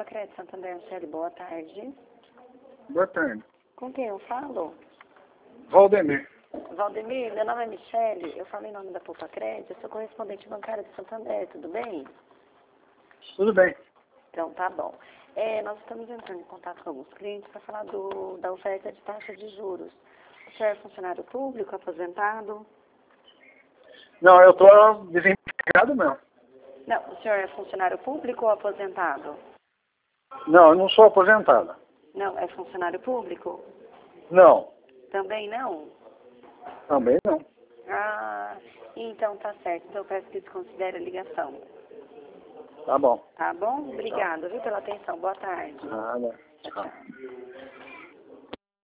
Crédito Santander, Michele, boa tarde. Boa tarde. Com quem eu falo? Valdemir. Valdemir, meu nome é Michele, eu falo em nome da Poupa Crédito, eu sou correspondente bancária de Santander, tudo bem? Tudo bem. Então, tá bom. Nós estamos entrando em contato com alguns clientes para falar da oferta de taxa de juros. O senhor é funcionário público, aposentado? Não, eu estou desempregado mesmo. Não, o senhor é funcionário público ou aposentado? Não, eu não sou aposentado. Não, é funcionário público? Não, Também não? também não. Ah, então tá certo. Então eu peço que desconsidere a ligação. Tá bom. Tá bom? Obrigada, viu, pela atenção. Boa tarde. Nada. Tchau, Tchau. tchau.